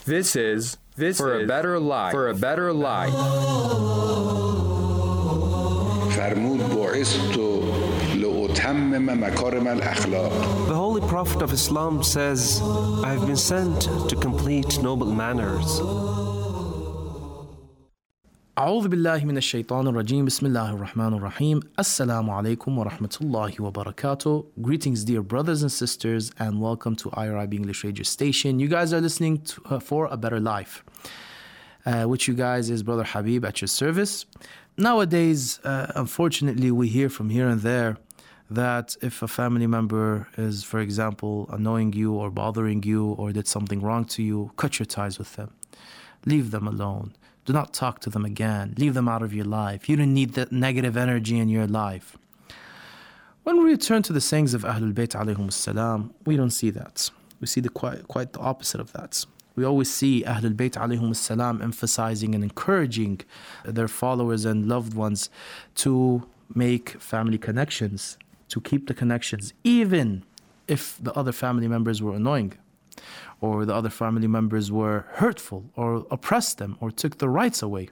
This is For a Better Life. For a Better Life. فرمود بعثت لأتمم مكارم الأخلاق. The Holy Prophet of Islam says, I have been sent to complete noble manners. أعوذ بالله من الشيطان الرجيم بسم الله الرحمن الرحيم Assalamu alaikum wa rahmatullahi wa barakatuh. Greetings dear brothers and sisters and welcome to IRIB English Radio Station. You guys are listening to For a Better Life, which you guys is Brother Habib at your service. Nowadays, unfortunately, we hear from here and there that if a family member is, for example, annoying you or bothering you or did something wrong to you, cut your ties with them. Leave them alone. Do not talk to them again. Leave them out of your life. You don't need that negative energy in your life. When we return to the sayings of Ahlul Bayt alayhum salam, we don't see that. We see quite the opposite of that. We always see Ahlul Bayt alayhum salam emphasizing and encouraging their followers and loved ones to make family connections, to keep the connections, even if the other family members were annoying, or the other family members were hurtful, or oppressed them, or took their rights away.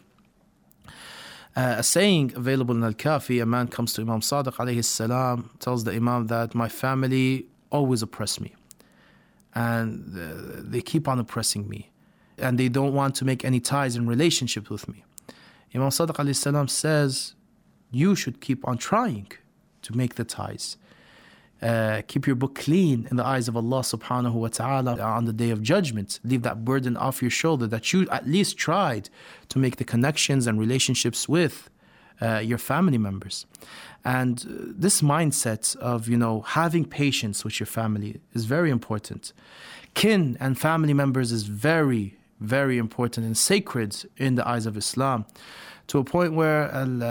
A saying available in Al-Kafi, a man comes to Imam Sadiq alayhi salam, tells the Imam that my family always oppress me, and they keep on oppressing me, and they don't want to make any ties and relationships with me. Imam Sadiq alayhi salam says, you should keep on trying to make the ties. Keep your book clean in the eyes of Allah subhanahu wa ta'ala on the day of judgment. Leave that burden off your shoulder that you at least tried to make the connections and relationships with your family members. And this mindset of, having patience with your family is very important. Kin and family members is very, very important and sacred in the eyes of Islam, to a point where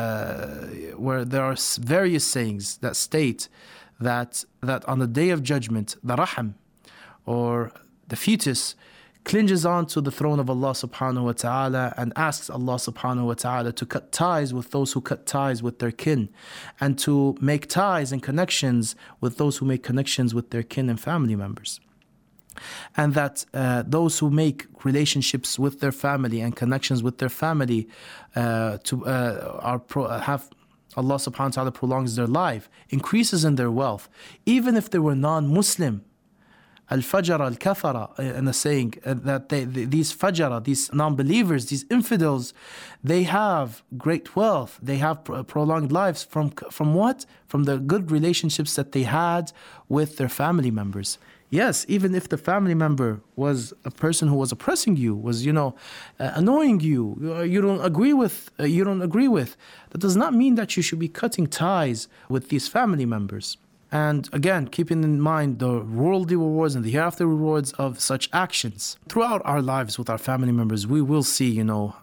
there are various sayings that state that on the day of judgment, the raham, or the fetus, clinges on to the throne of Allah subhanahu wa ta'ala and asks Allah subhanahu wa ta'ala to cut ties with those who cut ties with their kin, and to make ties and connections with those who make connections with their kin and family members. And that those who make relationships with their family and connections with their family have Allah subhanahu wa ta'ala prolongs their life, increases in their wealth, even if they were non-Muslim. Al-Fajara, Al-Kafara, in a saying that these Fajara, these non-believers, these infidels, they have great wealth, they have prolonged lives from what? From the good relationships that they had with their family members. Yes, even if the family member was a person who was oppressing you, was, annoying you, you don't agree with, that does not mean that you should be cutting ties with these family members. And again, keeping in mind the worldly rewards and the hereafter rewards of such actions. Throughout our lives with our family members, we will see,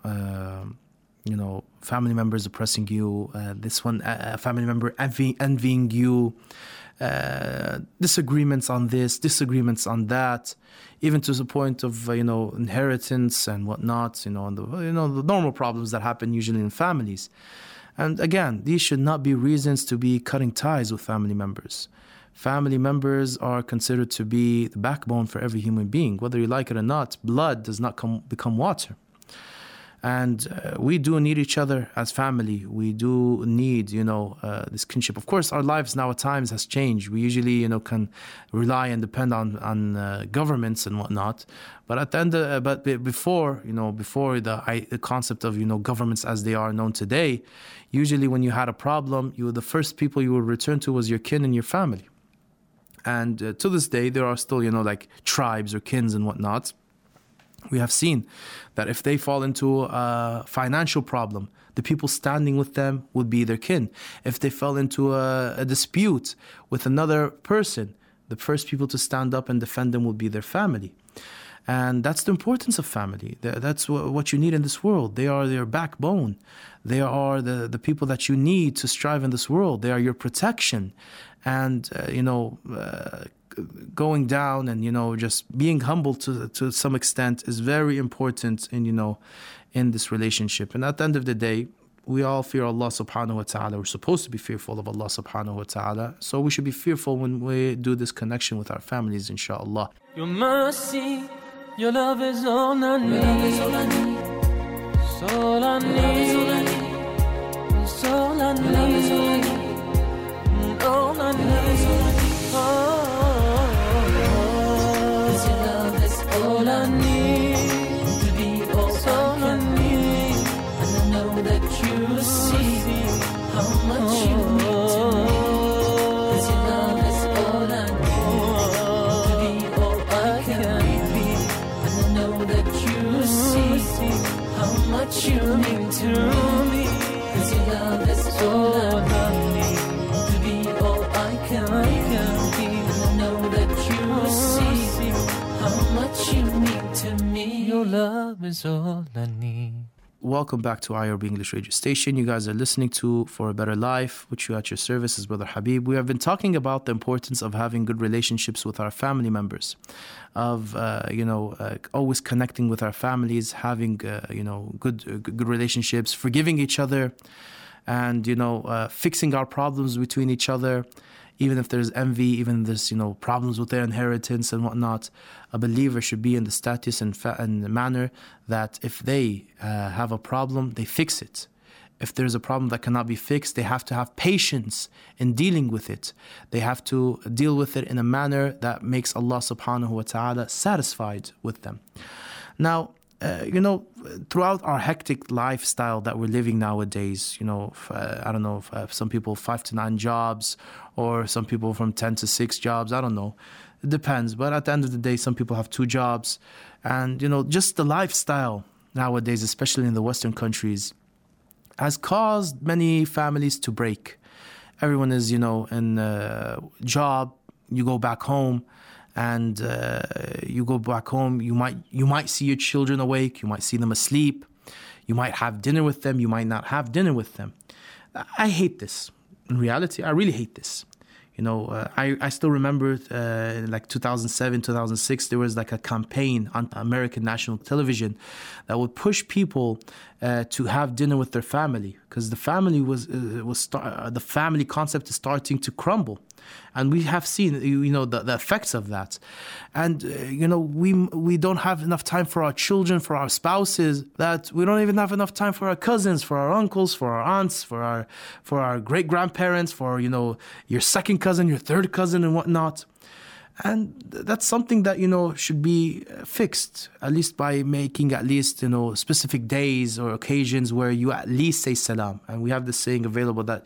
family members oppressing you, a family member envying you, disagreements on this, disagreements on that, even to the point of inheritance and whatnot, and the normal problems that happen usually in families. And again, these should not be reasons to be cutting ties with family members. Family members are considered to be the backbone for every human being. Whether you like it or not, blood does not become water. And we do need each other as family. We do need, this kinship. Of course, our lives now at times has changed. We usually, can rely and depend on governments and whatnot. But at the end, before the concept of governments as they are known today, usually when you had a problem, the first people you would return to was your kin and your family. And to this day, there are still like tribes or kins and whatnot. We have seen that if they fall into a financial problem, the people standing with them would be their kin. If they fell into a dispute with another person, the first people to stand up and defend them would be their family. And that's the importance of family. That's what you need in this world. They are your backbone. They are the people that you need to strive in this world. They are your protection. And, going down and, just being humble to some extent is very important in this relationship. And at the end of the day, we all fear Allah subhanahu wa ta'ala. We're supposed to be fearful of Allah subhanahu wa ta'ala. So we should be fearful when we do this connection with our families, inshallah. Your mercy, Your love is all I need. It's all I need. It's all I need. It's all I need. It's all I need. All I need. Cause your love is all I need to be all I need. And I know that you see how much you mean to me. Cause your love is all I need to be all I can be. And I know that you see how much you mean to me. Cause your love is all I need to be all I can be. And I know that you see how much you mean to me. Your love is all I need. Welcome back to IRB English Radio Station. You guys are listening to For a Better Life, which you at your service is Brother Habib. We have been talking about the importance of having good relationships with our family members, of always connecting with our families, having good relationships, forgiving each other, and fixing our problems between each other. Even if there's envy, even if there's problems with their inheritance and whatnot, a believer should be in the status and the manner that if they have a problem, they fix it. If there's a problem that cannot be fixed, they have to have patience in dealing with it. They have to deal with it in a manner that makes Allah subhanahu wa ta'ala satisfied with them. Now, throughout our hectic lifestyle that we're living nowadays, I don't know, if some people 5 to 9 jobs, or some people from 10 to 6 jobs, I don't know. It depends. But at the end of the day, some people have 2 jobs. And, just the lifestyle nowadays, especially in the Western countries, has caused many families to break. Everyone is, in a job, you go back home. And you go back home, you might see your children awake, you might see them asleep, you might have dinner with them, you might not have dinner with them. I hate this. In reality, I really hate this. I still remember in like 2007, 2006, there was like a campaign on American national television that would push people to have dinner with their family, because the family the family concept is starting to crumble. And we have seen, the effects of that. And, we don't have enough time for our children, for our spouses, that we don't even have enough time for our cousins, for our uncles, for our aunts, for our great-grandparents, for, your second cousin, your third cousin and whatnot. And that's something that, should be fixed, at least by making specific days or occasions where you at least say salam. And we have this saying available that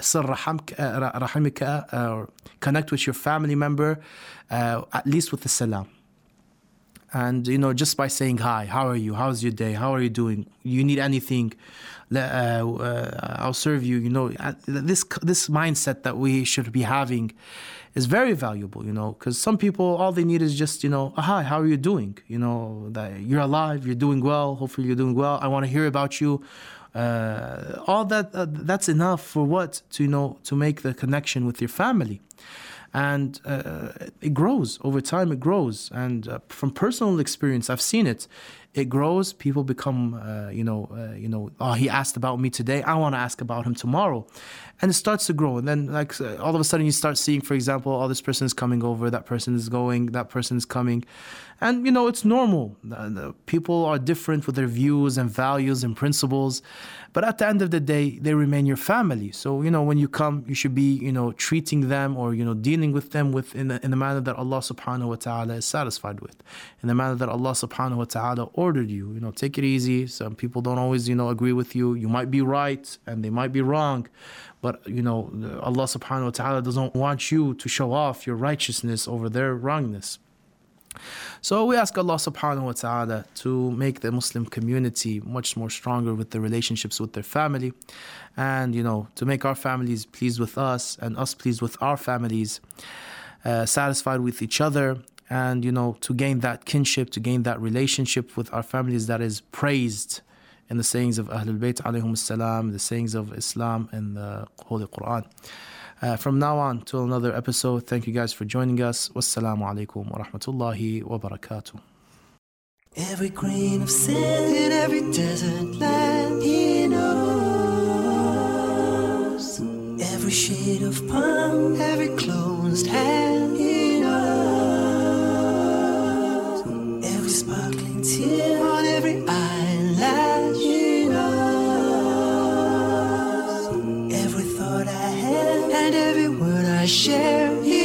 or connect with your family member, at least with the salam. And, just by saying hi, how are you? How's your day? How are you doing? You need anything? I'll serve you. This mindset that we should be having is very valuable, because some people, all they need is just, hi, how are you doing? That you're alive, you're doing well, hopefully you're doing well. I want to hear about you. All that's enough for what? To make the connection with your family. And it grows over time. It grows, and from personal experience, I've seen it. It grows. People become, oh, he asked about me today, I want to ask about him tomorrow, and it starts to grow. And then, all of a sudden, you start seeing, for example, oh, this person is coming over, that person is going, that person is coming, and it's normal. People are different with their views and values and principles, but at the end of the day, they remain your family. So when you come, you should be treating them or dealing with them in the manner that Allah subhanahu wa ta'ala is satisfied with, in the manner that Allah subhanahu wa ta'ala ordered you. Take it easy. Some people don't always agree with you. You might be right and they might be wrong, but Allah subhanahu wa ta'ala doesn't want you to show off your righteousness over their wrongness. So we ask Allah subhanahu wa ta'ala to make the Muslim community much more stronger with the relationships with their family, and to make our families pleased with us and us pleased with our families, satisfied with each other, and to gain that kinship, to gain that relationship with our families that is praised in the sayings of Ahlul Bayt alayhum salam, the sayings of Islam and the Holy Quran. From now on till another episode, thank you guys for joining us. Wassalamu alaikum wa rahmatullahi wa barakatuh. Every grain of sand in every desert land, He knows. Every shade of palm, every closed hand, He knows. Every sparkling tear on every eyelash. He knows every thought I have and every word I share. He